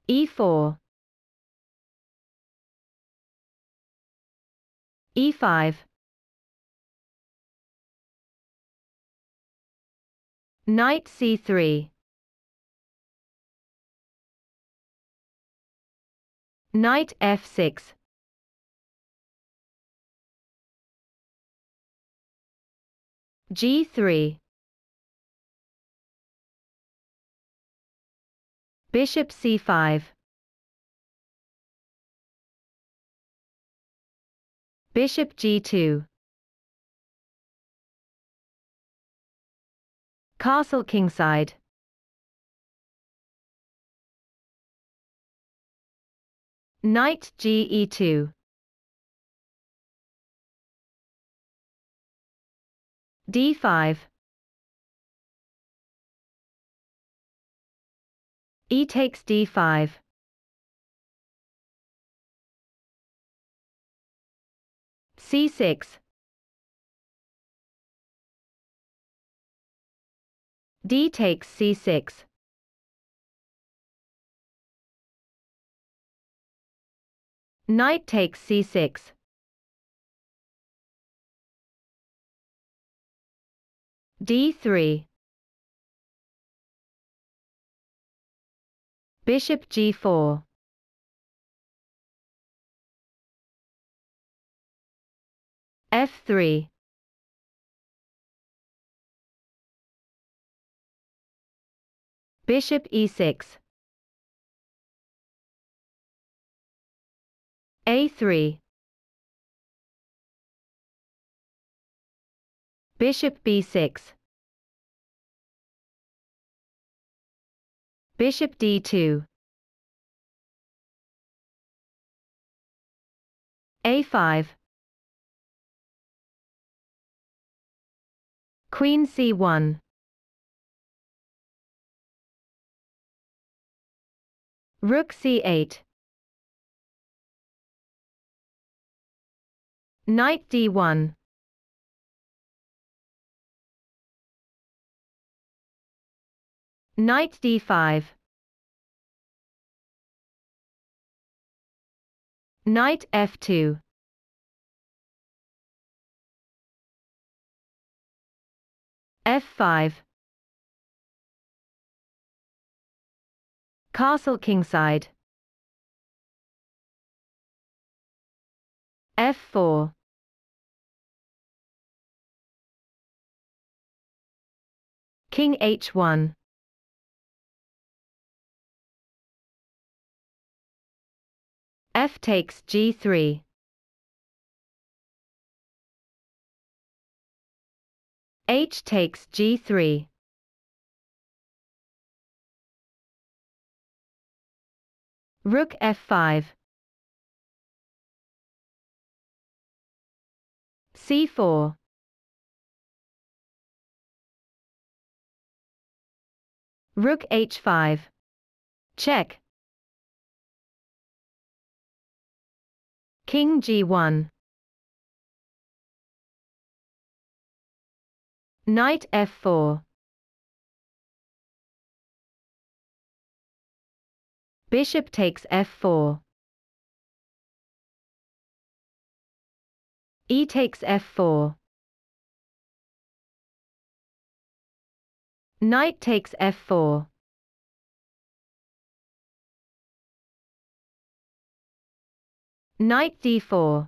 e4, e5, knight c3, knight f6, g3, bishop c5, bishop g2, castle kingside, knight ge2, d5, e takes d5, c6, d takes c6, knight takes c6, d3, bishop g4, f3, bishop e6, a3, bishop b6, bishop d2, a5, queen c1, rook c8, knight d1, knight d5, knight f2, f5, castle kingside, f4, king h1, f takes g3, h takes g3, rook f5, c4, rook h5, check, king g1, knight f4, bishop takes f4, e takes f4, knight takes f4, knight d4,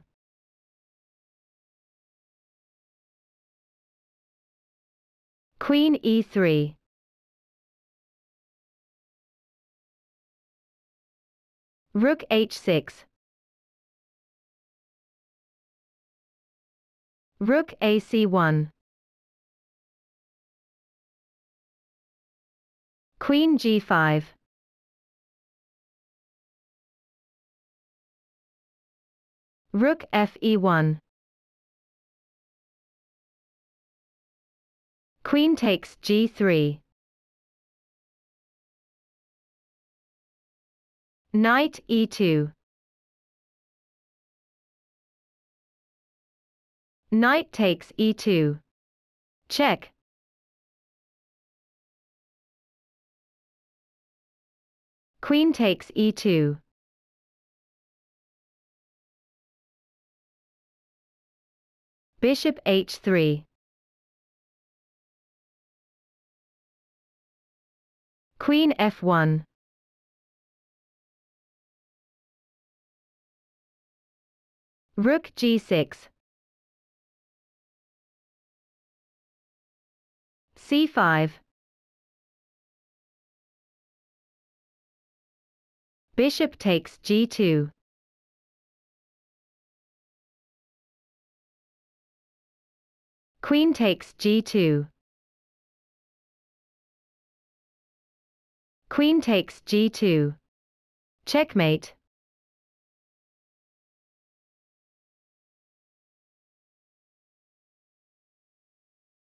queen e3, rook h6, rook ac1, queen g5, rook fe1, queen takes g3, knight e2, knight takes e2, check, Queen takes e2. Bishop h3. Queen f1. Rook g6. c5. Bishop takes g2. Queen takes g2. Queen takes g2. Checkmate.